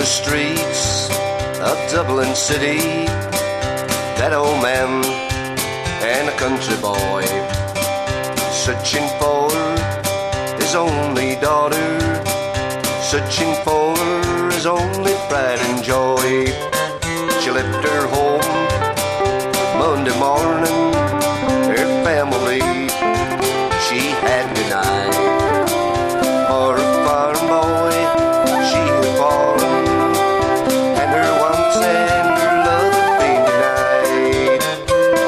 the streets of Dublin City, that old man and a country boy, searching for his only daughter, searching for his only pride and joy. She left her home Monday morning, her family